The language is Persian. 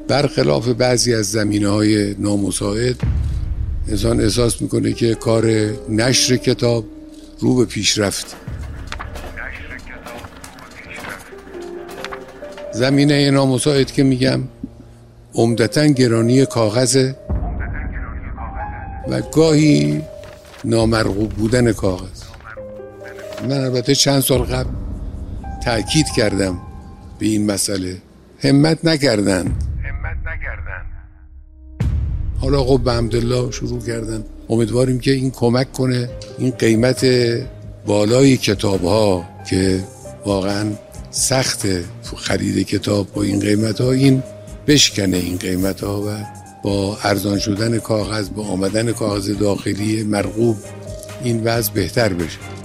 برخلاف بعضی از زمینه‌های نامساعد انسان احساس میکنه که کار نشر کتاب رو به پیشرفت. زمینه نامساعد که میگم عمدتاً گرانی کاغذ و گاهی نامرغوب بودن کاغذ. من البته چند سال قبل تأکید کردم به این مسئله، همت نکردند. حالا خب به حمدالله شروع کردن. امیدواریم که این کمک کنه این قیمت بالای کتاب ها که واقعا سخت خرید کتاب با این قیمت ها، این بشکنه این قیمت ها و با ارزان شدن کاغذ، با آمدن کاغذ داخلی مرغوب این وضع بهتر بشه.